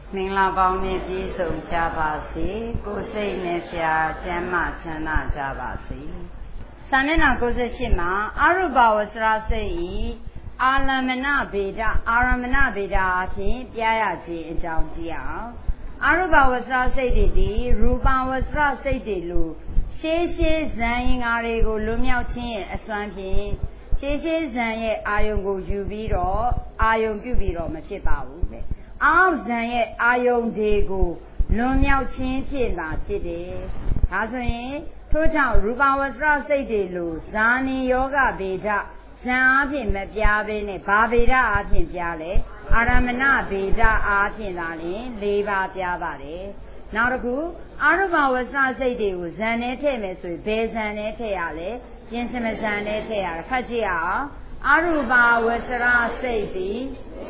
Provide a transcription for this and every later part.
မင်္ဂလာပေါင်းနဲ့ပြည့်စုံကြပါစေကိုယ်စိတ်နဲ့ဖြာကျမ်းမာချမ်းသာကြပါစေစာမျက်နှာ98မှာအရူပဝဆရာစိတ်ဤအာရမဏဗေဒအဖြစ်ပြရခြင်းအကြောင်းကြည့်အောင်အရူပဝဆရာစိတ်တွေဒီရူပဝဆရာစိတ်တွေလို့ရှေးဇန်ရင်္ဂါတွေကိုလွတ်မြောက်ခြင်းရဲ့အစွမ်းဖြင့်ရှေးဇန်ရဲ့အာယုံကိုယူပြီးတော့အာယုံပြုပြီးတော့မဖြစ်ပါဘူးတဲ့အောက်ဇန်ရဲ့အာယုံတွေကိုလွန်မြောက်ခြင်းဖြစ်တာဖြစ်တယ်။ဒါဆိုရင်ထို့ကြောင့်ရူပဝဆရာစိတ်တွေလို့ဇာနိယောဂဗေဒဇန်အားဖြင့်မပြားဘဲနဲ့ဘာဗေဒအားဖြင့်ပြားလဲအာရမဏဗေဒအားဖြင့်သာလျှင်၄ပါးပြားပါတယ်။နောက်တစ်ခုအရူပဝဆရာစိတ်တွေကိုဇန်နဲ့ထည့်မယ်ဆိုရင်ဘယ်ဇန်နဲ့ထည့်ရလဲပြင်စမဇန်နဲ့ထည့်ရတယ်ဖတ်ကြည့်အောင်အရူပဝဆရာစိတ်သည်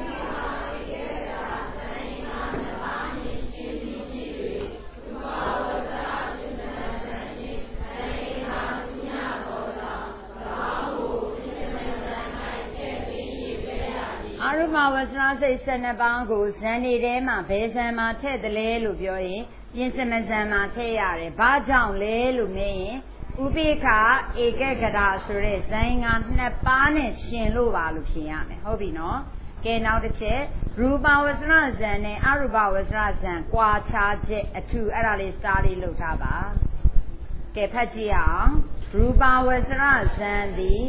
အရူပဝဆရာစိတ်12ပါးကိုဇန်နေထဲမှာဘယ်ဇန်မှာထည့်တယ်လဲလို့ပြောရင်ပြင်စမဇန်မှာထည့်ရတယ်။ဘာကြောင့်လဲလို့မေးရင်ဥပိ္ပခဧကဂရဆိုတဲ့ဇန်ငါ2ပါးနဲ့ရှင်လို့ပါလို့ဖြေရမယ်။ဟုတ်ပြီနော်။ကဲနောက်တစ်ချက်ရူပဝဆရာဇန်နဲ့အရူပဝဆရာဇန်ကွာခြားချက်အထူးအဲ့ဒါလေးစာလေးလုပ်ထားပါ။ကဲဖတ်ကြည့်အောင်ရူပဝဆရာဇန်သည်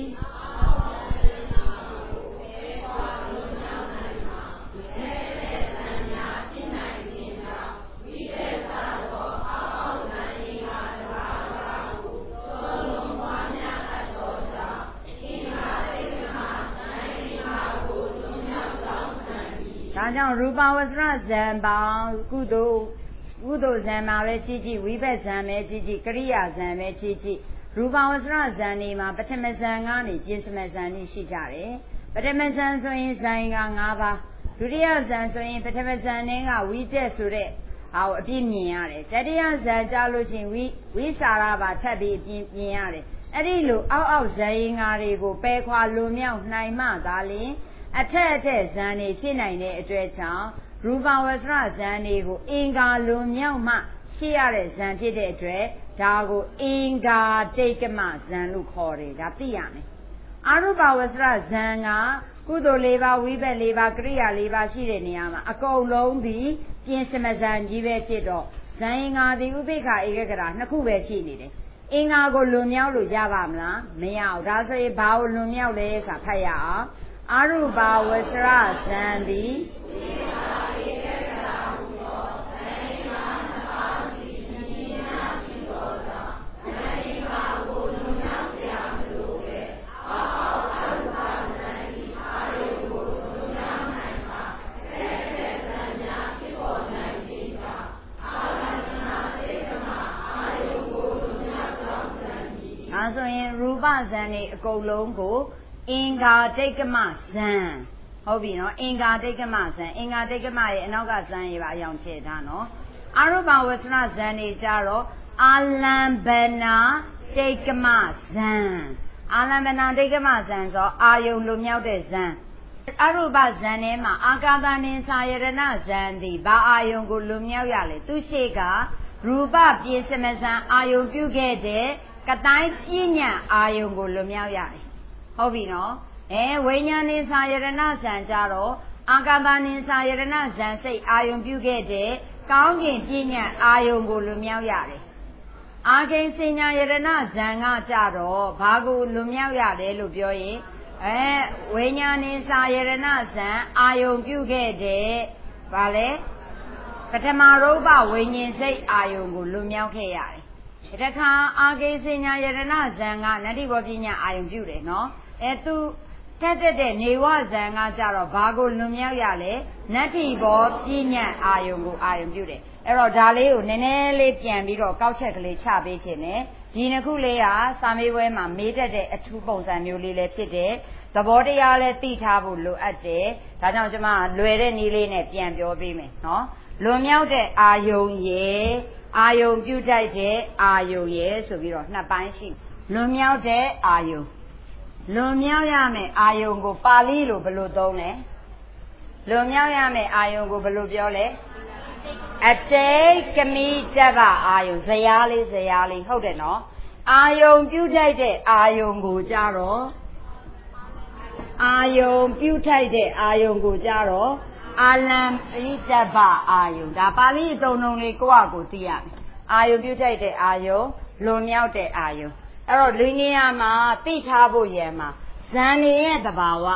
ဒါကြောင့်ရူပဝဆရာဇန်ပေါင်းကုသိုလ်ဇန်မှာပဲကြည့်ကြည့်ဝိဘတ်ဇန်ပဲကြည့်ကြည့်ကရိယာဇန်ပဲကြည့်ကြည့်ရူပဝဆရာဇန်နေမှာပထမဇန်ကနေပြင်စမဇန်ကြီးရှိကြတယ်ပထမဇန်ဆိုရင်ဇန်က5ပါးဒုတိယဇန်ဆိုရင်ပထမဇန်နဲ့ကဝိတက်ဆိုတဲ့ဟာကိုအပြည့်မြင်ရတယ်တတိယဇန်ကြလို့ရှိရင်ဝိစာရပါထပ်ပြီးအပြည့်မြင်ရတယ်အဲ့ဒီလိုအောက်ဇန်ရင်္ဂါတွေကိုပယ်ခွာလွန်မြောက်နိုင်မှသာလျှင်အထက်ဇန်နေဖြစ်နိုင်တဲ့အတွက်ကြောင့်ရူပဝဆရာဇန်တွေကိုအင်္ဂါလွန်မြောက်မှဖြစ်ရတဲ့ဇန်ဖြစ်တဲ့အတွက်ဒါကိုအင်္ဂါတိတ်ကမဇန်လို့ခေါ်တယ်ဒါသိရမယ်အရူပဝဆရာဇန်ကကုသိုလ်၄ပါးဝိဘတ်၄ပါးကရိယာ၄ပါးရှိတဲ့နေရာမှာအကုန်လုံးဒီပြင်စမဇန်ကြီးပဲဖြစ်တော့ဇန်ငါဒီဥပိ္ပခဧကဂရ2ခုပဲရှိနေတယ်အင်္ဂါကိုလွန်မြောက်လို့ရပါမလားမရဘူးဒါဆိုရင်ဘာကိုလွန်မြောက်လဲဆိုတာဖတ်ရအောင်အရူပဝဆရာဇန်သည်ဆိုရင်ရူပဇန်တွေအကုန်လုံးကိုအင်္ဂါတိတ်ကမဇန်ဟုတ်ပြီနော်အင်္ဂါတိတ်ကမဇန်အင်္ဂါတိတ်ကမရဲ့အနောက်ကဇန်ရေးပါအယောင်ချဲ့ထားနော်အရူပဝဆရာဇန်တွေကြတော့အာလံဗနာတိတ်ကမဇန်အာလံဗနာတိတ်ကမဇန်ဆိုအာယုံလွမြောက်တဲ့ဇန်အရူပဇန်ထဲမှာအာကာသနိသယရဏဇန်သည်ဘာအာယုံကိုလွမြောက်ရလဲသူရှိကရူပပြေစမဇန်အာယုံပြုခဲ့တဲ့ကတိုင်းပြဉ္ညာအာယုံကိုလွမြောက်ရတယ်ဟုတ်ပြီနော်ဝိညာဉ်နိသယရဏဇန်ကြတော့အာကာသနိသယရဏဇန်စိတ်အာယုံပြုခဲ့တဲ့ကောင်းကင်ပြဉ္ညာအာယုံကိုလွမြောက်ရတယ်အာဂိဉ္စညာယရဏဇန်ကကြတော့ဘာကိုလွမြောက်ရတယ်လို့ပြောရင်ဝိညာဉ်နိသယရဏဇန်အာယုံပြုခဲ့တဲ့ဗာလဲပထမရူပဝိညာဉ်စိတ်အာယုံကိုလွမြောက်ခဲ့ရတယ်တခါအာဂိဉ္စညာယရဏဇန်ကနတ္တိဘောပညာအာယုံပြုတယ်နော်သူတက်တဲ့နေဝဇန်ကကြတော့ဘာကိုလွန်မြောက်ရလဲနတ္တိဘောပညာအာယုံကိုအာယုံပြုတယ်အဲ့တော့ဒါလေးကိုနည်းနည်းလေးပြန်ပြီးတော့ကောက်ချက်ကလေးချပေးခြင်းနဲ့ဒီနှစ်ခုလေးဟာစာမေးပွဲမှာမေးတတ်တဲ့အထူးပုံစံမျိုးလေးလည်းဖြစ်တယ်သဘောတရားလည်းသိထားဖို့လိုအပ်တယ်ဒါကြောင့်ကျွန်မလွယ်တဲ့နည်းလေးနဲ့ပြန်ပြောပေးမယ်နော်လွန်မြောက်တဲ့အာယုံရဲ့အာယုံပြုတတ်တဲ့အာယုံရဲ့ဆိုပြီးတော့2ပိုင်းရှိလွန်မြောက်တဲ့အာယုံလွန်မြောက်ရမယ်အာယုံကိုပါဠိလိုဘယ်လိုသုံးလဲလွန်မြောက်ရမယ်အာယုံကိုဘယ်လိုပြောလဲအတိတ်ကမိတ္တအာယုံဇရာလေးဟုတ်တယ်နော်အာယုံပြုတ်ထိုက်တဲ့အာယုံကိုကြတော့အာယုံပြုတ်ထိုက်တဲ့အာယုံကိုကြတော့အာလံပိတ္တအာယုံဒါပါဠိအသုံးလုံးလေးကိုယ့်အကိုသိရမယ်အာယုံပြုတ်ထိုက်တဲ့အာယုံလွန်မြောက်တဲ့အာယုံအဲ့တော့လူငယ်ရမှာသိထားဖို့ရမှာဇန်နေရဲ့သဘာဝ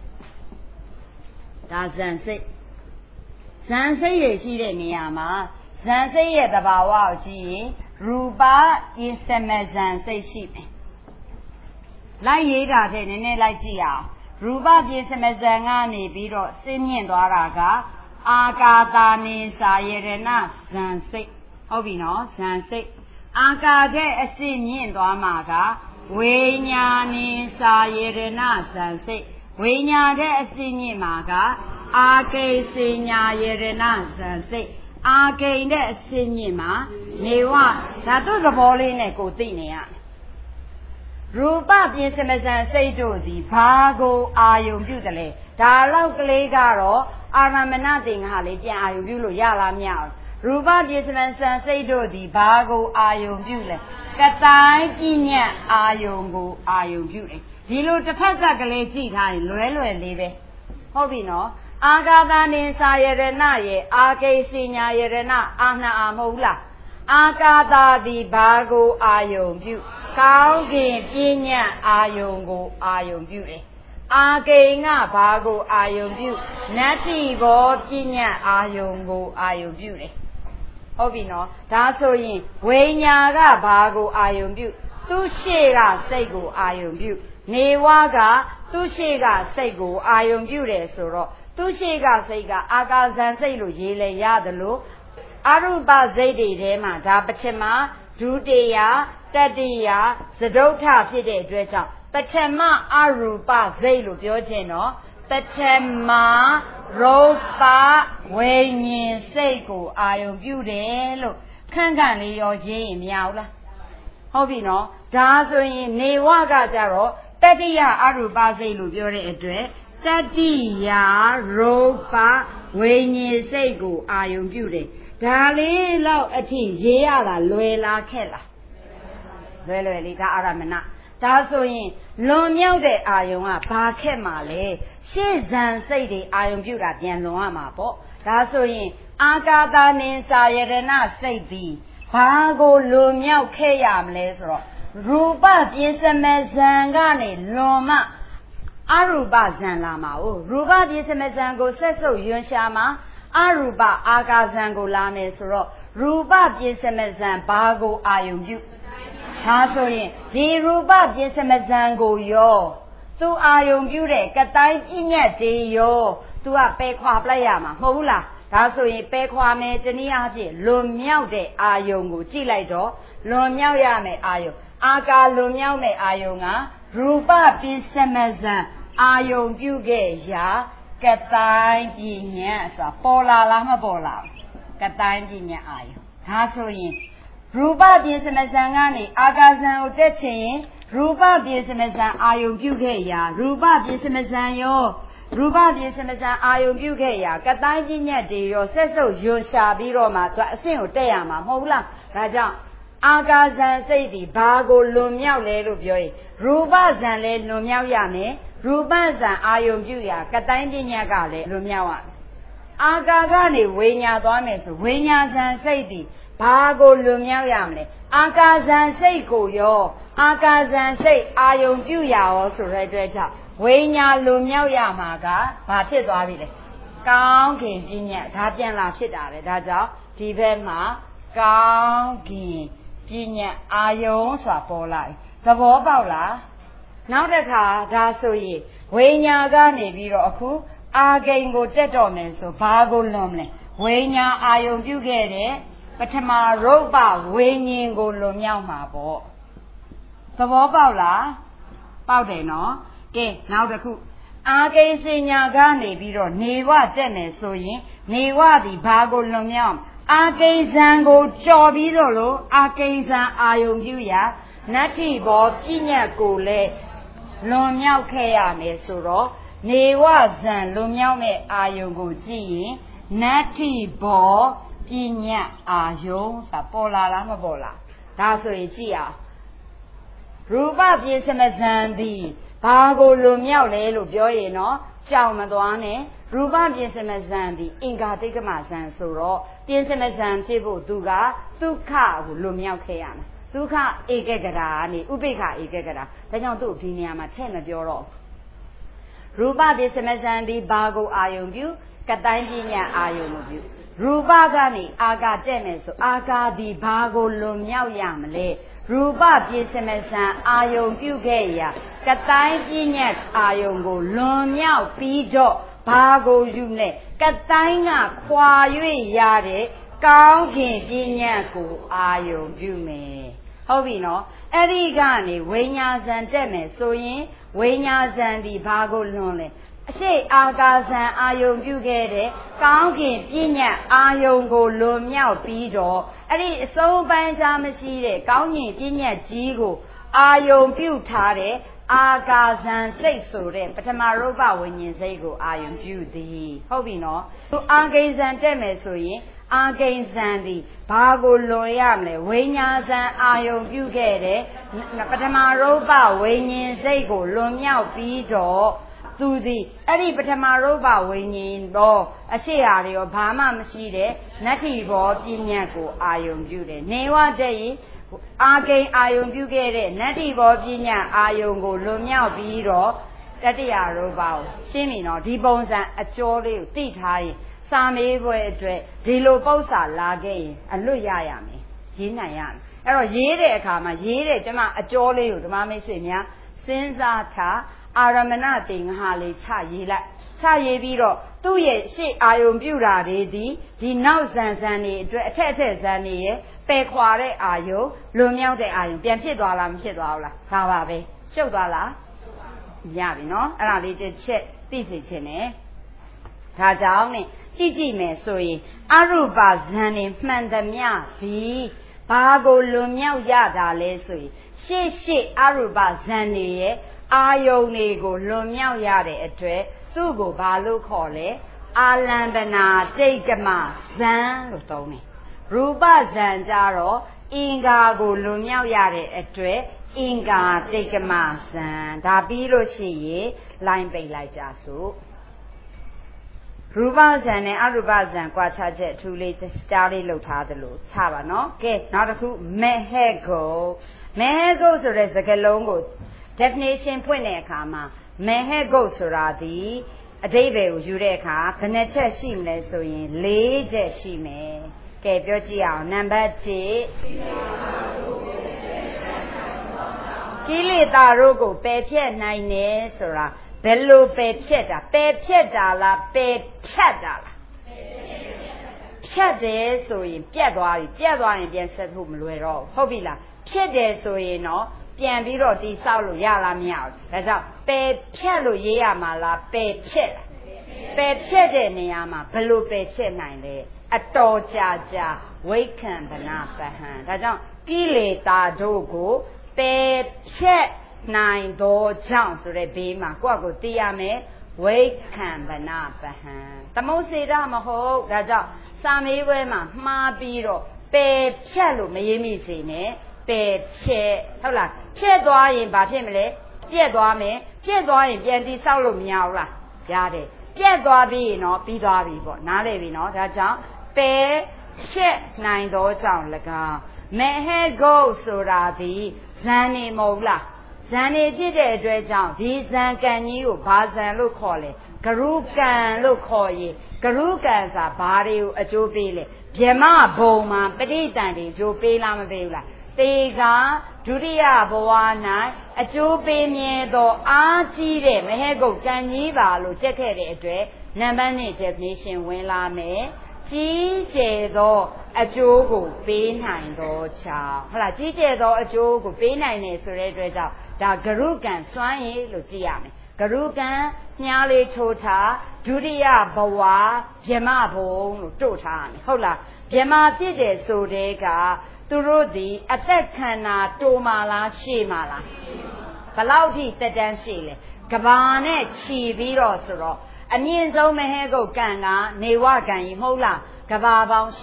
ဒါဇန်စိတ်ဇန်စိတ်ရရှိတဲ့နေရာမှာဇန်စိတ်ရဲ့သဘာဝကိုကြည့်ရင်ရူပပစ္စမဇန်စိတ်ရှိမယ်လိုက်ရေးတာတဲ့နည်းနည်းလိုက်ကြည့်အောင်ရူပပစ္စမဇန်ကနေပြီးတော့ဆင်းမြင့်သွားတာကအာကာတာနိစာယရဏဇန်စိတ်ဟုတ်ပြီနော်ဇန်စိတ်အာကာတဲ့အစစ်မြင့်သွားမှာကဝိညာနိစာယရဏဇန်စိတ်ဝိညာတဲ့အစစ်မြင့်မှာကအာကိစညာယရဏဇန်စိတ်အာကိန်တဲ့အစစ်မြင့်မှာနေဝဓာတုသဘောလေးနဲ့ကိုသိနေရရူပပစ္စမဇန်စိတ်တို့သည်ဘာကိုအာယုံပြုတယ်လဲဒါလောက်ကလေးကတော့အာရမဏတင်္ဂါလေးပြန်အာယုံပြုလို့ရလားမရဘူးရူပပစ္စမဇန်စိတ်တို့သည်ဘာကိုအာယုံပြုလဲကတိုင်းပြဉ္ညတ်အာယုံကိုအာယုံပြုတယ်ဒီလိုတစ်ဖက်ကကလေးကြည့်ထားရင်လွယ်လေးပဲဟုတ်ပြီနော်အာဂါသနိစာယရဏရဲ့အာကိစညာယရဏအာနှအာမဟုတ်လားအာကာသာသည်ဘာကိုအာယုံပြုကောင်းကင်ပြဉ္ညတ်အာယုံကိုအာယုံပြုတယ်အာကိန်ကဘာကိုအာယုံပြုနတ္တိဘောပြဉ္ညတ်အာယုံကိုအာယုံပြုတယ်ဟုတ်ပြီနော်ဒါဆိုရင်ဝိညာကဘာကိုအာယုံပြုသူရှိကစိတ်ကိုအာယုံပြုနေဝကသူရှိကစိတ်ကိုအာယုံပြုတယ်ဆိုတော့သူရှိကစိတ်ကအာကာဇန်စိတ်လို့ရေးလဲရတယ်လို့အရူပစိတ်တွေထဲမှာဒါပထမဒုတိယတတိယသဒုဋ္ဌဖြစ်တဲ့အတွက်ကြောင့်ပထမအရူပစိတ်လို့ပြောခြင်းတော့ပထမရူပဝိညာဉ်စိတ်ကိုအာယုံပြုတယ်လို့ခန့်ခန့်လေးရောရေးရင်မရဘူးလားဟုတ်ပြီနော်ဒါဆိုရင်နေဝကကြတော့တတိယအရူပစိတ်လို့ပြောတဲ့အတွက်တတိယရူပဝိညာဉ်စိတ်ကိုအာယုံပြုတယ်ဒါလေးတော့အထိရေးရတာလွယ်လားခက်လားလွယ်လေးဒါအာရမဏဒါဆိုရင်လွန်မြောက်တဲ့အာယုံကဘာခက်မှာလဲရှေ့ဇန်စိတ်တွေအာယုံပြုတာပြန်လွန်ရမှာပေါ့ဒါဆိုရင်အာကာသနိစာယရဏစိတ်သည်ဘာကိုလွန်မြောက်ခဲ့ရမလဲဆိုတော့ရူပပစ္စမဇန်ကနေလွန်မှအရူပဇန်လာမှာ哦ရူပပစ္စမဇန်ကိုဆက်စုပ်ယွန်းရှာမှာအရူပအာကာဇန်ကိုလာမယ်ဆိုတော့ရူပပစ္စမဇန်ဘာကိုအာယုံပြုဒါဆိုရင်ဒီရူပပစ္စမဇန်ကိုရောသူအာယုံပြုတဲ့ကတိုင်းပြဉ္ညတ်တွေရောသူကပယ်ခွာပလိုက်ရမှာမဟုတ်ဘူးလားဒါဆိုရင်ပယ်ခွာမယ်တနည်းအားဖြင့်လွန်မြောက်တဲ့အာယုံကိုကြည့်လိုက်တော့လွန်မြောက်ရမယ်အာယုံအာကာလွန်မြောက်တဲ့အာယုံကရူပပစ္စမဇန်အာယုံပြုခဲ့ရာကတိုင်းပြဉ္ညတ်ဆိုတာပေါ်လာလားမပေါ်လာကတိုင်းပြဉ္ညတ်အာယုံဒါဆိုရင်ရူပပစ္စမဇန်ကနေအာကာဇန်ကိုတက်ချင်ရင်ရူပပစ္စမဇန်အာယုံပြုခဲ့ရာရူပပစ္စမဇန်ရောရူပပစ္စမဇန်အာယုံပြုခဲ့ရာကတိုင်းပြဉ္ညတ်တွေရောဆက်စုပ်ယွန်ရှာပြီးတော့မှသူအဆင့်ကိုတက်ရမှာမဟုတ်ဘူးလားဒါကြောင့်အာကာဇန်စိတ်ဒီဘာကိုလွန်မြောက်လဲလို့ပြောရင်ရူပဇန်လည်းလွန်မြောက်ရမယ်ရူပဇန်အာယုံပြုရာကတိုင်းပြဉ္ညတ်ကလည်းလွန်မြောက်ရမယ်အာကာကနေဝိညာသွားမယ်ဆိုဝိညာဇန်စိတ်ဒီဘာကိုလွန်မြောက်ရမလဲအာကာဇန်စိတ်ကိုရောအာကာဇန်စိတ်အာယုံပြုရာရောဆိုတဲ့အတွက်ကြောင့်ဝိညာလွန်မြောက်ရမှာကဘာဖြစ်သွားပြီလဲကောင်းကင်ပြဉ္ညတ်ဒါပြန်လာဖြစ်တာပဲဒါကြောင့်ဒီဘက်မှာကောင်းကင်ပြဉ္ညတ်အာယုံဆိုတာပေါ်လာပြီသဘောပေါက်လားနောက်တစ်ခါဒါဆိုရင်ဝိညာကနေပြီးတော့အခုအာဂိန်ကိုတက်တော်မယ်ဆိုဘာကိုလွန်မလဲဝိညာအာယုံပြုခဲ့တဲ့ပထမရုပ်ပဝိညာဉ်ကိုလွန်မြောက်မှာပေါ့သဘောပေါက်လားပေါက်တယ်နော်ကဲနောက်တစ်ခုအာကိစညာကနေပြီးတော့နေဝတက်မယ်ဆိုရင်နေဝသည်ဘာကိုလွန်မြောက်အာကိဇံကိုကြော်ပြီးတော့လို့အာကိဇံအာယုံပြုရာနတ္ထိဘောပြဉ္ညတ်ကိုလည်းလွန်မြောက်ခဲ့ရမယ်ဆိုတော့နေဝဇံလွန်မြောက်မဲ့အာယုံကိုကြည့်ရင်နတ္ထိဘောပြညာအာယုံဆိုတာပေါ်လာလားမပေါ်လားဒါဆိုရင်ကြည့်အောင်ရူပပြင်းစမဇန်သည်ဘာကိုလွန်မြောက်လဲလို့ပြောရင်နော်ကြောင်မသွားနဲ့ရူပပြင်းစမဇန်သည်အင်္ဂါတိတ်ကမဇန်ဆိုတော့ပြင်းစမဇန်ဖြစ်ဖို့သူကဒုက္ခကိုလွန်မြောက်ခဲ့ရမယ်ဒုက္ခဧကဂရာကနေဥပိ္ပခဧကဂရာဒါကြောင့်သူ့ဒီနေရာမှာထည့်မပြောတော့ရူပပြင်းစမဇန်သည်ဘာကိုအာယုံပြုကတိုင်းပညာအာယုံမပြုရူပကနေအာကာတက်မယ်ဆိုအာကာသည်ဘာကိုလွန်မြောက်ရမလဲရူပပြင်းစမဇန်အာယုံပြုခဲ့ရာကတိုင်းပညာအာယုံကိုလွန်မြောက်ပြီးတော့ဘာကိုယူလဲကတိုင်းကခွာ၍ရတဲ့ကောင်းကင်ပညာကိုအာယုံပြုမယ်ဟုတ်ပြီနော်အဲ့ဒီကနေဝိညာဇံတက်မယ်ဆိုရင်ဝိညာဇံဒီဘာကိုလွန်လဲအရှိအာကာဇံအာယုံပြုခဲ့တဲ့ကောင်းကင်ပညာအာယုံကိုလွန်မြောက်ပြီးတော့အဲ့ဒီအဆုံးပိုင်းခြားမရှိတဲ့ကောင်းကင်ပညာကြီးကိုအာယုံပြုထားတဲ့အာကာဇံစိတ်ဆိုတဲ့ပထမရူပဝိညာဉ်စိတ်ကိုအာယုံပြုသည်ဟုတ်ပြီနော်သူအာဂိဇံတက်မယ်ဆိုရင်အာဂိဇံဒီဘာကိုလွန်ရမလဲဝိညာဇံအာယုံပြုခဲ့တဲ့ပထမရူပဝိညာဉ်စိတ်ကိုလွန်မြောက်ပြီးတော့သူသည်အဲ့ဒီပထမရူပဝိညာဉ်တော့အရှိဟာတွေရောဘာမှမရှိတဲ့နတ္ထိဘောပညာကိုအာယုံပြုတယ်နေဝတဲ့ရင်အာဂိန်အာယုံပြုခဲ့တဲ့နတ္ထိဘောပညာအာယုံကိုလွန်မြောက်ပြီးတော့တတိယရူပကိုရှင်းပြီနော်ဒီပုံစံအကျော်လေးကိုသိထားရင်စာမေးပွဲအတွက်ဒီလိုပု္ပ္ပာလာခဲ့ရင်အလွတ်ရရမယ်ရေးနိုင်ရမယ်အဲ့တော့ရေးတဲ့အခါမှာရေးတဲ့ကျမအကျော်လေးကိုဓမ္မမိတ်ဆွေများစဉ်းစားထားအာရမဏတေငဟာလေးချရေးလိုက်ချရေးပြီးတော့သူ့ရဲ့ရှေ့အာယုံပြုတာတွေဒီနောက်ဇန်တွေအတွက်အထက်ဇန်တွေရဲ့ပယ်ခွာတဲ့အာယုံလွန်မြောက်တဲ့အာယုံပြန်ဖြစ်သွားလားမဖြစ်သွားဘူးလားဒါပါပဲရှုပ်သွားလားရပြီနော်အဲ့ဒါလေးတစ်ချက်သိစေချင်တယ်ဒါကြောင့်နဲ့ကြည့်မယ်ဆိုရင်အရူပဇန်တွေမှန်သမျှပြီးဘာကိုလွန်မြောက်ရတာလဲဆိုရင်ရှေ့အရူပဇန်တွေရဲ့အာယုန်တွေကိုလွန်မြောက်ရတဲ့အတွက်သူ့ကိုဘာလို့ခေါ်လဲအာလံပနာတိတ်ကမဇန်လို့သုံးတယ်ရူပဇန်ကြတော့အင်္ဂါကိုလွန်မြောက်ရတဲ့အတွက်အင်္ဂါတိတ်ကမဇန်ဒါပြီးလို့ရှိရင်လိုင်းပိတ်လိုက်ကြစို့ရူပဇန်နဲ့အရူပဇန်ကွာခြားချက်အထူးလေးကြားလေးလှုပ်ထားသလိုခြားပါနော်ကဲနောက်တစ်ခုမေဟေဂုတ်ဆိုတဲ့စကားလုံးကိုdefinition ဖွင့်တဲ့အခါမှာမေဟေဂုတ်ဆိုတာဒီအဓိပ္ပာယ်ကိုယူတဲ့အခါဘယ်နှချက်ရှိမလဲဆိုရင်၄ချက်ရှိမယ်ကဲပြောကြည့်အောင်နံပါတ်1ကိလေသာတို့ကိုပယ်ဖြတ်နိုင်တယ်ဆိုတာဘယ်လိုပယ်ဖြတ်တာလားပယ်ဖြတ်တာလားဖြတ်တယ်ဆိုရင်ပြတ်သွားပြီပြတ်သွားရင်ပြန်ဆက်ဖို့မလွယ်တော့ဟုတ်ပြီလားဖြစ်တယ်ဆိုရင်တော့ပြန်ပြီးတော့တိဆောက်လို့ရလားမရဘူးဒါကြောင့်ပယ်ဖြတ်လို့ရေးရမှာလားပယ်ဖြတ်တဲ့နေရာမှာဘယ်လိုပယ်ဖြတ်နိုင်လဲအတော်ကြာဝိခံဗနာပဟံဒါကြောင့်ကိလေသာတို့ကိုပယ်ဖြတ်နိုင်သောကြောင့်ဆိုတဲ့ဘေးမှာကိုယ့်ကိုသိရမယ်ဝိခံဗနာပဟံသမုတ်စေတမဟုတ်ဒါကြောင့်စာမေးပွဲမှာမှားပြီးတော့ပယ်ဖြတ်လို့မရေးမိစေနဲ့ပယ်ဖြတ်ဟုတ်လားဖြတ်သွားရင်ဘာဖြစ်မလဲပြက်သွားမယ်ပြက်သွားရင်ပြန်တိဆောက်လို့မရဘူးလားရတယ်ပြက်သွားပြီးရင်တော့ပြီးသွားပြီပေါ့နားလည်ပြီနော်ဒါကြောင့်ပယ်ဖြတ်နိုင်သောကြောင့်၎င်းမေဟေဂုတ်ဆိုတာဒီဇန်နေမဟုတ်လားဇန်နေဖြစ်တဲ့အတွက်ကြောင့်ဒီဇန်ကံကြီးကိုဘာဇန်လို့ခေါ်လဲဂရုကံလို့ခေါ်ရင်ဂရုကံစာဘာတွေကိုအကျိုးပေးလဲဗြဟ္မဘုံမှာပဋိတန်တွေအကျိုးပေးလားမပေးဘူးလားတေကဒုတိယဘဝ၌အကျိုးပေးမြဲသောအားကြီးတဲ့မဟေဂုတ်ကံကြီးပါလို့ကြက်ခဲ့တဲ့အတွက်နံပါတ်1 definition ဝင်လာမယ်ကြီးကျယ်သောအကျိုးကိုပေးနိုင်သောကြောင့်ဟုတ်လားကြီးကျယ်သောအကျိုးကိုပေးနိုင်တယ်ဆိုတဲ့အတွက်ကြောင့်ဒါဂရုကံစွမ်းရည်လို့ကြည့်ရမယ်ဂရုကံညားလေးထိုးထားဒုတိယဘဝဗြဟ္မဘုံလို့တို့ထားရမယ်ဟုတ်လားဗြဟ္မဖြစ်တယ်ဆိုတဲ့ကသူတို့ဒီအသက်ခန္ဓာတိုးမာလားရှည်မာလားဘလောက်ထိတက်တန်းရှည်လဲကဘာနဲ့ခြီပြီးတော့ဆိုတော့အမြင့်ဆုံးမဟေဂုတ်ကံကနေဝကံကြီးမဟုတ်လားကဘာပေါင်း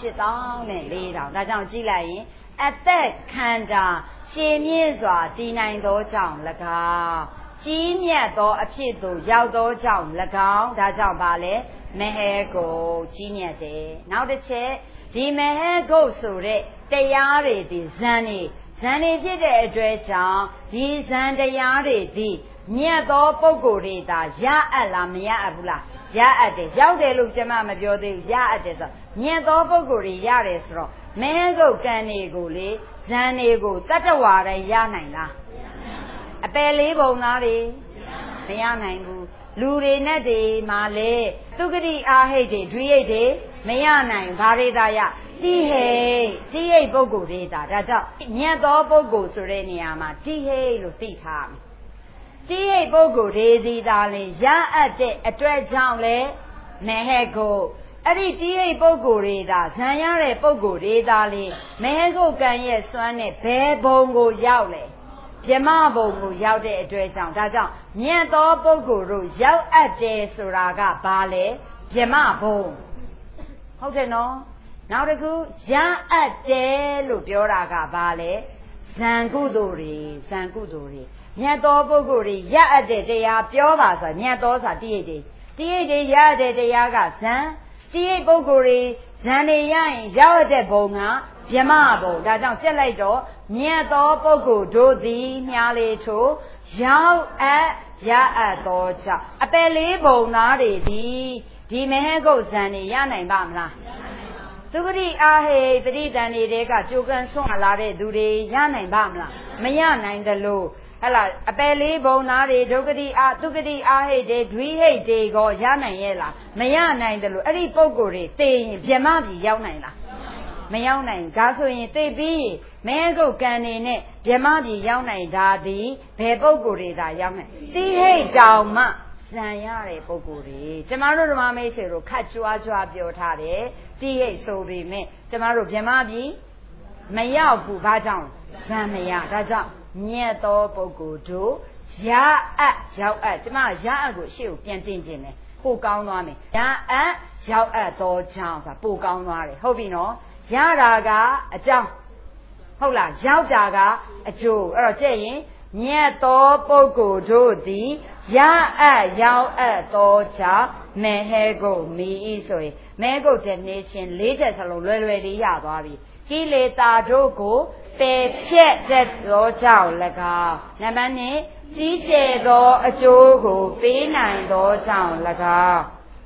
8000 ဒါကြောင့်ကြည့်လိုက်ရင်အသက်ခံတာရှည်မြင့်စွာတည်နိုင်သောကြောင့်၎င်းကြီးမြတ်သောအဖြစ်သို့ရောက်သောကြောင့်၎င်းဒါကြောင့်ပါလေမဟေကုတ်ကြီးမြတ်တယ်နောက်တစ်ချက်ဒီမဟေကုတ်ဆိုတဲ့တရားတွေဒီဇန်တွေဖြစ်တဲ့အတွက်ကြောင့်ဒီဇန်တရားတွေဒီမြတ်သောပုဂ္ဂိုလ်တွေသာရအပ်လားမရအပ်ဘူးလားရအပ်တယ်ရောက်တယ်လို့ကျွန်မမပြောသေးဘူးရအပ်တယ်ဆိုမြတ်သောပုဂ္ဂိုလ်တွေရတယ်ဆိုတော့မဟေကုတ်ကံတွေကိုလေဇန်တွေကိုတတ္တဝါတိုင်းရနိုင်လားအပယ်လေးပုံသားတွေမရနိုင်ဘူးလူတွေနဲ့တွေမှာလေသုဂတိအာဟိတ်တွေဒွိဟိတ်တွေမရနိုင်ဘာတွေသာရတိဟိတ်ပုဂ္ဂိုလ်တွေသာဒါကြောင့်မြတ်သောပုဂ္ဂိုလ်ဆိုတဲ့နေရာမှာတိဟိတ်လို့သိထားမယ်တိဟိတ်ပုဂ္ဂိုလ်တွေဒီသာလေရအပ်တဲ့အတွက်ကြောင့်လေမဟေကုတ်အဲ့ဒီတိဟိတ်ပုဂ္ဂိုလ်တွေသာဇံရတဲ့ပုဂ္ဂိုလ်တွေသာလေမဟေကုတ်ကံရဲ့စွမ်းနဲ့ဘယ်ဘုံကိုရောက်လေဗြဟ္မဘုံကိုရောက်တဲ့အတွက်ကြောင့်ဒါကြောင့်မြတ်သောပုဂ္ဂိုလ်တို့ရောက်အပ်တယ်ဆိုတာကဘာလဲဗြဟ္မဘုံဟုတ်တယ်နော်နောက်တစ်ခုရအပ်တယ်လို့ပြောတာကဘာလဲဇံကုသိုလ်တွေမြတ်သောပုဂ္ဂိုလ်တွေရအပ်တဲ့တရားပြောပါဆိုမြတ်သောဆိုတာတိဟိတ်တွေရအပ်တဲ့တရားကဇံတိဟိတ်ပုဂ္ဂိုလ်တွေဇံတွေရရင်ရောက်အပ်တဲ့ဘုံကဗြဟ္မဘုံဒါကြောင့်ကြက်လိုက်တော့မြတ်သောပုဂ္ဂိုလ်တို့သည်မြားလေးထို့ရောက်အပ်ရအပ်သောကြောင့်အပယ်လေးဘုံသားတွေဒီမဟေကုတ်ဇံတွေရနိုင်ပါမလားသုဂတိအာဟိပရိဒဏ်တွေကကြိုးကန်ဆွန့်လာတဲ့သူတွေရနိုင်ပါမလားမရနိုင်တယ်လို့ဟဲ့လားအပယ်လေးဘုံသားတွေသုဂတိအာဟိတွေဒွိဟိတွေကိုရနိုင်ရဲ့လားမရနိုင်တယ်လို့အဲ့ဒီပုဂ္ဂိုလ်တွေသိရင်ဗြဟ္မပြည်ရောက်နိုင်လားမရောက်နိုင်ဒါဆိုရင်သိပြီးမဟေကုတ်ကံနေနဲ့ဗြဟ္မပြည်ရောက်နိုင်တာသည်ဘယ်ပုဂ္ဂိုလ်တွေသာရောက်နိုင်တိဟိတ်တောင်မှဇံရတဲ့ပုဂ္ဂိုလ်တွေကျမတို့ဓမ္မမိတ်ဆွေတို့ခတ်ကြွားပြောထားတယ်တိဟိတ်ဆိုပေမဲ့ကျမတို့ဗြဟ္မပြည်မရောက်ဘူးဘာကြောင့်ဇံမရဒါကြောင့်မြတ်သောပုဂ္ဂိုလ်တို့ရအပ်ရောက်အပ်ကျမရအပ်ကိုရှေ့ကိုပြန်တင်ခြင်းတယ်ပို့ကောင်းသွားမယ်ရအပ်ရောက်အပ်သောကြောင့်ဆိုတာပို့ကောင်းသွားတယ်ဟုတ်ပြီနော်ရတာကအကြောင်းဟုတ်လားရောက်တာကအကျိုးအဲ့တော့ကြည့်ရင်မြတ်သောပုဂ္ဂိုလ်တို့သည်ရအပ်ရောက်အပ်သောကြောင့်မဟေကုတ်မီဤဆိုရင်မဟေကုတ် definition ၄ချက်စလုံးလွယ်လေးရသွားပြီကိလေသာတို့ကိုပယ်ဖြတ်တတ်သောကြောင့်၎င်းနံပါတ်2ကြီးကျယ်သောအကျိုးကိုပေးနိုင်သောကြောင့်၎င်း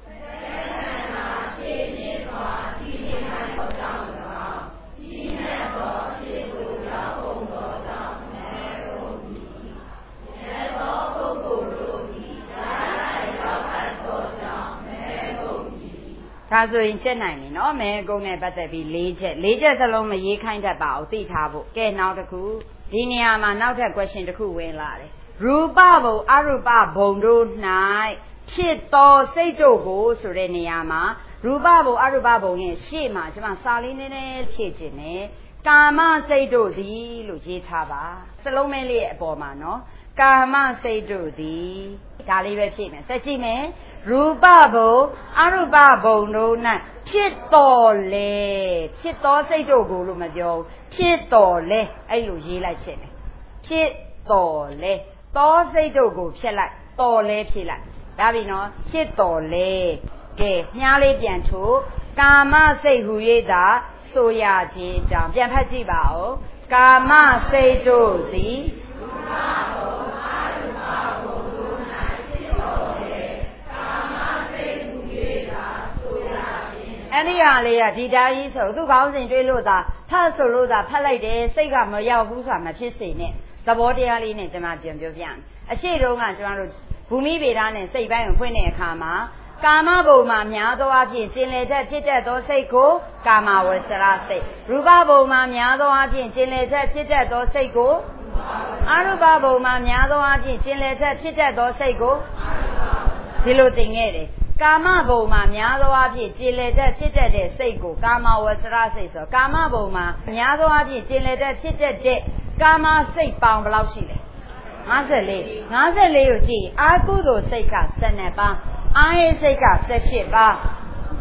ဒါဆိုရင်ချက်နိုင်ပြီနော်မဲကုန်းနဲ့ပတ်သက်ပြီး၄ချက်စလုံးမရေးခိုင်းတတ်ပါဘူးသိထားဖို့ကဲနောက်တစ်ခုဒီနေရာမှာနောက်ထပ် question တစ်ခုဝင်လာတယ်ရူပဘုံအရူပဘုံတို့၌ဖြစ်သောစိတ်တို့ကိုဆိုတဲ့နေရာမှာရူပဘုံအရူပဘုံရဲ့ရှေ့မှာကျွန်မစာလေးနည်းနည်းဖြည့်ခြင်းနဲ့ကာမစိတ်တို့သည်လို့ရေးထားပါစလုံးမဲလေးရဲ့အပေါ်မှာနော်ကာမစိတ်တို့သည်ဒါလေးပဲဖြည့်မယ်ဆက်ကြည့်မယ်ရူပဘုံအရူပဘုံတို့၌ဖြစ်တော်လေဖြစ်တော်စိတ်တို့ကိုလို့မပြောဖြစ်တော်လေအဲ့လိုရေးလိုက်ခြင်းတယ်ဖြစ်တော်လေသောစိတ်တို့ကိုဖြစ်လိုက်တော်လေဖြစ်လိုက်ဒါပြီနော်ဖြစ်တော်လေကဲမြားလေးပြန်ထိုးကာမစိတ်ဟူ၍သာဆိုရခြင်းကြောင့်ပြန်ဖတ်ကြည့်ပါဦးကာမစိတ်တို့သည်ရူပဘုံအရူပဘုံတို့၌ဖြစ်တော်လေကာမစိတ်ဟူ၍သာဆိုရခြင်းအဲ့ဒီဟာလေးကဒီတိုင်းကြီးဆိုသူ့ခေါင်းစဉ်တွေးလို့သာဖတ်ဆိုလို့သာဖတ်လိုက်တယ်စိတ်ကမရောက်ဘူးဆိုတာမဖြစ်စေနဲ့သဘောတရားလေးနဲ့ကျွန်မပြန်ပြောပြမယ်အရှိတုန်းကကျွန်တော်တို့ဘူမိဗေဒနဲ့စိတ်ပိုင်းကိုဖွင့်တဲ့အခါမှာကာမဘုံမှာများသောအားဖြင့်ကျင်လည်ချက်ဖြစ်တတ်သောစိတ်ကိုကာမဝဆရစိတ်ရူပဘုံမှာများသောအားဖြင့်ကျင်လည်ချက်ဖြစ်တတ်သောစိတ်ကိုအရူပဘုံမှာများသောအားဖြင့်ကျင်လည်ချက်ဖြစ်တတ်သောစိတ်ကိုဒီလိုသင်ခဲ့တယ်ကာမဘုံမှာများသောအားဖြင့်ကျင်လည်ချက်ဖြစ်တတ်တဲ့စိတ်ကိုကာမဝဆရစိတ်ဆိုကာမဘုံမှာများသောအားဖြင့်ကျင်လည်ချက်ဖြစ်တတ်တဲ့ကာမစိတ်ပေါင်းဘယ်လောက်ရှိလဲ54ကိုကြည့်အာကုသိုလ်စိတ်က12ပါးအာဟိစိတ်က18ပါး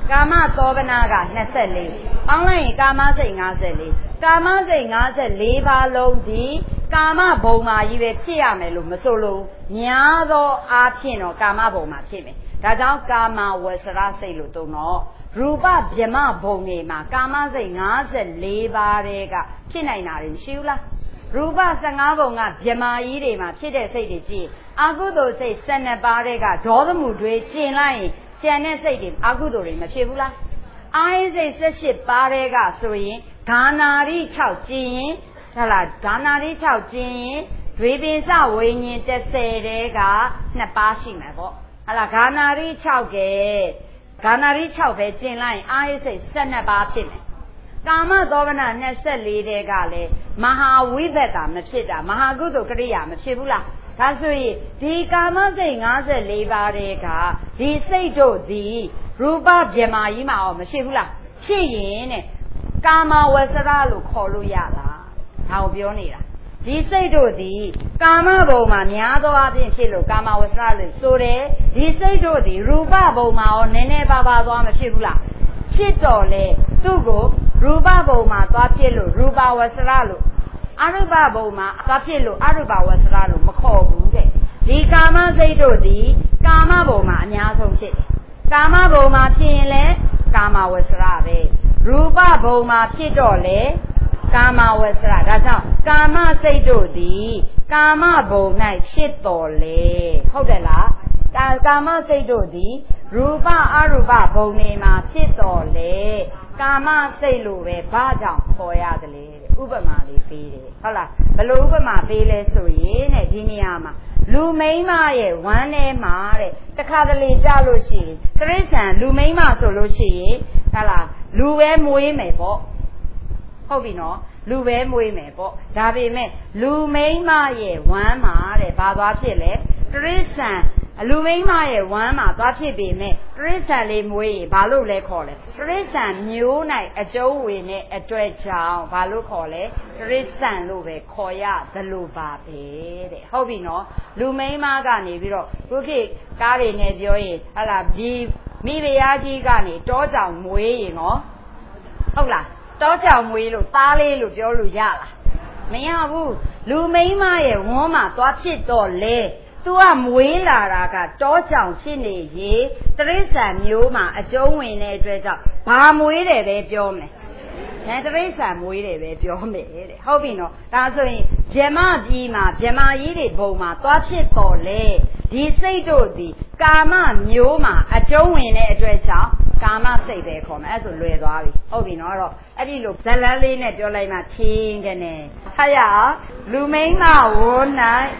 ကာမသောဗနာက24ပေါင်းလိုက်ရင်ကာမစိတ်54ကာမစိတ်54ပါးလုံးဒီကာမဘုံမှာကြီးပဲဖြစ်ရမယ်လို့မဆိုလို့များသောအားဖြင့်တော့ကာမဘုံမှာဖြစ်မယ်ဒါကြောင့်ကာမဝဆရစိတ်လို့သုံးတော့ရူပဗြမဘုံတွေမှာကာမစိတ်54ပါးတွေကဖြစ်နိုင်တာတွေရှိဘူးလားရူပ15ဘုံကဗြမာကြီးတွေမှာဖြစ်တဲ့စိတ်တွေကြည့်အကုသိုလ်စိတ်12ပါးတွေကဒေါသမှုတွေကျင်လိုက်ရင်ကျန်တဲ့စိတ်တွေအကုသိုလ်တွေမဖြစ်ဘူးလားအာယစိတ်18ပါးတွေကဆိုရင်ဂါနာရိ6ကျင်ရင်ဟုတ်လားဂါနာရိ6ကျင်ရင်ဒွေပင်စဝိညာဉ်30တဲက2ပါးရှိမှာပေါ့ဟုတ်လားဂါနာရိ6ကဲဂါနာရိ6ပဲကျင်လိုက်ရင်အာယစိတ်12ပါးဖြစ်မယ်ကာမသောဗနာ24တဲကလည်းမဟာဝိဘတ်တာမဖြစ်တာမဟာကုသိုလ်ကရိယာမဖြစ်ဘူးလားဒါဆိုရင်ဒီကာမစိတ်54ပါးတွေကဒီစိတ်တို့ဒီရူပဗြမာကြီးမှာရောမရှိဘူးလားဖြစ်ရင်တဲ့ကာမဝဆရလို့ခေါ်လို့ရလားဒါကိုပြောနေတာဒီစိတ်တို့ဒီကာမဘုံမှာများသောအားဖြင့်ဖြစ်လို့ကာမဝဆရလို့ဆိုတယ်ဒီစိတ်တို့ဒီရူပဘုံမှာရောနည်းနည်းပါးပါးသွားမဖြစ်ဘူးလားဖြစ်တော့လေသူ့ကိုရူပဘုံမှာသွားဖြစ်လို့ရူပဝဆရလို့အရူပဘုံမှာသွားဖြစ်လို့အရူပဝဆရလို့မခေါ်ဘူးတဲ့ဒီကာမစိတ်တို့ဒီကာမဘုံမှာအများဆုံးဖြစ်တယ်ကာမဘုံမှာဖြစ်ရင်လည်းကာမဝဆရပဲရူပဘုံမှာဖြစ်တော့လေကာမဝဆရဒါကြောင့်ကာမစိတ်တို့သည်ကာမဘုံ၌ဖြစ်တော်လေဟုတ်တယ်လားကာမစိတ်တို့သည်ရူပအရူပဘုံတွေမှာဖြစ်တော်လေကာမစိတ်လို့ပဲဘာကြောင့်ခေါ်ရတယ်လဲဥပမာလေးပေးတယ်ဟုတ်လားဘယ်လိုဥပမာပေးလဲဆိုရင်တဲ့ဒီနေရာမှာလူမိန်းမရဲ့ဝမ်းထဲမှာတဲ့တခါတလေကြလို့ရှိရင်တရိစ္ဆာန်လူမိန်းမဆိုလို့ရှိရင်ဟုတ်လားလူပဲမွေးမယ်ပေါ့ဟုတ်ပြီနော်လူပဲမွေးမယ်ပေါ့ဒါပေမဲ့လူမိန်းမရဲ့ဝမ်းမှာတဲ့ဘာသွားဖြစ်လဲတရိစ္ဆာန်လူမိန်းမရဲ့ဝမ်းမှာသွားဖြစ်ပေမဲ့တရိစ္ဆာန်လေးမွေးရင်ဘာလို့လဲခေါ်လဲတရိစ္ဆာန်မျိုး၌အကျုံးဝင်တဲ့အတွက်ကြောင့်ဘာလို့ခေါ်လဲတရိစ္ဆာန်လို့ပဲခေါ်ရသလိုပါပဲတဲ့ဟုတ်ပြီနော်လူမိန်းမကနေပြီးတော့ခုခေတ်ကားတွေနဲ့ပြောရင်ဟလာဒီမိဖုရားကြီးကနေတောကြောင်မွေးရင်နော်ဟုတ်လားတောကြောင်မွေးလို့သားလေးလို့ပြောလို့ရလားမရဘူးလူမိန်းမရဲ့ဝမ်းမှာသွားဖြစ်တော့လေသူကမွေးလာတာကတောကြောင်ဖြစ်နေရေတရိစ္ဆာန်မျိုးမှာအကျုံးဝင်တဲ့အတွက်ကြောင့်ဘာမွေးတယ်ပဲပြောမယ်တရိစ္ဆာန်မွေးတယ်ပဲပြောမယ်တဲ့ဟုတ်ပြီနော်ဒါဆိုရင်ဗြမပြည်မှာဗြမာကြီးတွေဘုံမှာသွားဖြစ်တော်လေဒီစိတ်တို့ဒီကာမမျိုးမှာအကျုံးဝင်တဲ့အတွက်ကြောင့်ကာမစိတ်ပဲခေါ်မယ်အဲ့ဆိုလွယ်သွားပြီဟုတ်ပြီနော်အဲ့တော့အဲ့ဒီလိုဇလန်းလေးနဲ့ပြောလိုက်မှချင်းကနေဟာရလူမိန်းမဝိုး၌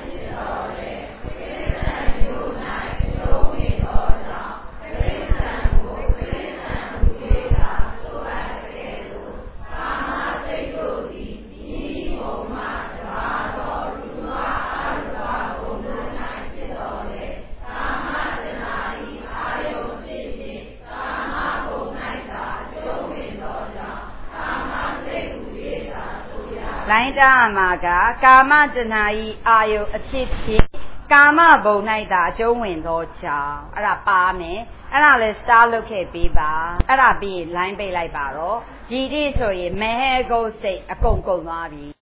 လိုင်းတာမှာကကာမတဏှာဤအာယုအဖြစ်ဖြစ်ကာမဘုံ၌သာအကျုံးဝင်သောကြောင့်အဲ့ဒါပါမယ်အဲ့ဒါလဲစတားလုပ်ခဲ့ပေးပါအဲ့ဒါပြီးလိုင်းပိတ်လိုက်ပါတော့ဒီတိဆိုရင်မဟေကုတ်စိတ်အကုန်ကုန်သွားပြီ